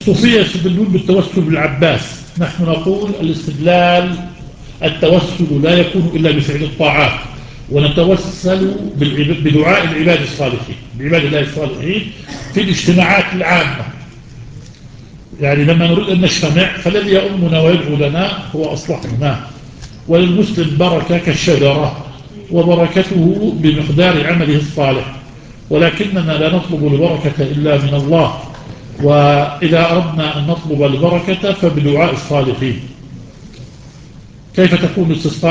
الصوفية يستدلون بالتوسل بالعباس. نحن نقول التوسل لا يكون إلا بفعل الطاعات، ونتوسل بدعاء العباد الصالحين، بعباد الله الصالحين في الاجتماعات العامة. يعني لما نريد أن نجتمع فالذي يؤمنا ويدعو لنا هو أصلحنا. وللمسلم بركة كالشجرة، وبركته بمقدار عمله الصالح، ولكننا لا نطلب البركة إلا من الله. وإذا أردنا أن نطلب البركة فبدعاء الصالحين. كيف تكون الاستسقاء